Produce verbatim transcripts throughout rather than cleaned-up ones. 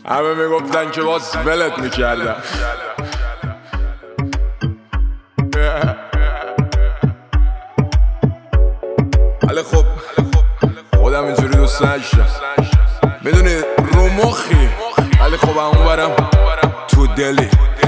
همه میگفتن که باز ولت میکردن. ولی خب خودم اینجوری دوست نداشتم، میدونی رو مخی، ولی خب همون برم تو دلی.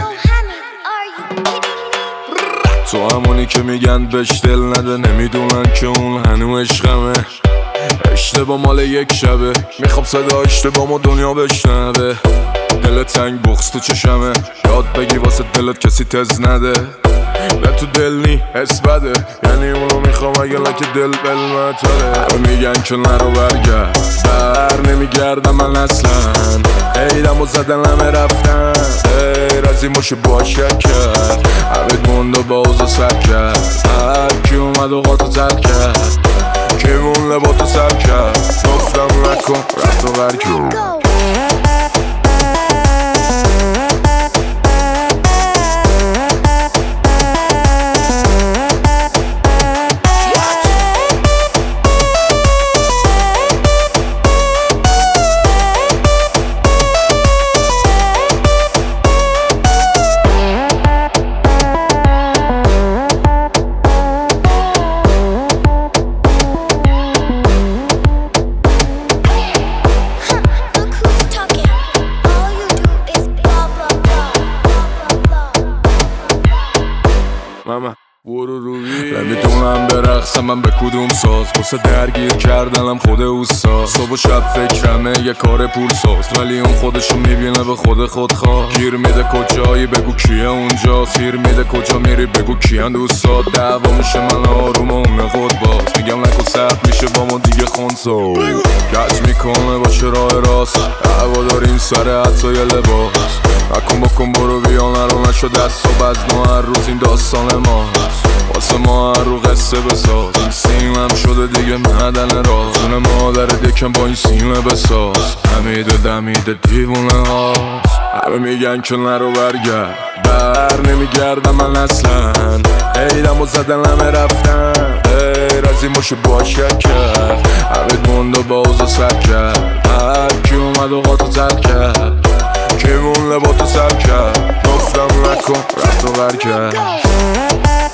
تو همونی که میگن بهش دل نده، نمیدونن که اون هنو عشقمه. اشتباه مال یک شبه، میخوام صدا اشتباه ما دنیا بشنوه. دل تنگ بغض تو چشمه، یاد بگی واسه دلت کسی تز نده. نه تو دل نی حس بده، یعنی اونو میخوام اگه لکه دل بلمتره. همه میگن که نرو برگرد، بر نمیگردم من اصلا. ایدم و زدن همه رفتن، غیر از این باشه باشک کرد. همه موند و باز سر کرد، هر کی اومد و قاطو زد کرد. کی مون لباتو سر کرد، گفتم نکن رفت و برکن. ماما برو روی نمیدونم برقصم من به کدوم ساز، واسه درگیر کردنم خود اوستا. صبح و شب فکرمه یه کار پول ساز، ولی اون خودشو میبینه به خود خود خواه. گیر میده کجایی بگو کیه اونجا، سیر میده کجا میری بگو کیان دوستات. دعوا میشه من آروم و اون خود باز، میگم نکن سخت میشه با ما دیگه خونسا. کج میکنه باشه راه راست، هوا داریم سر حتی یه لباس. نکن بکن برو بیا نرو نشو دست و بزن، هر روز این داستان ماست. واسه ما هر رو قصه بساز، این سیمم شده دیگه معدن راز. اون مادر دکم با این سیمه بساز، همیده دمیده دیوونه هاست. همه میگن که نرو برگرد، بر نمیگردم من اصلا. ایدم و زدن همه رفتن، غیر از این باشه باشک کرد. همه موند و باز سر کرد، هر کی اومد و قاطو زد کرد. کی مون لباتو سر کرد، گفتم نکن رفت و برکرد.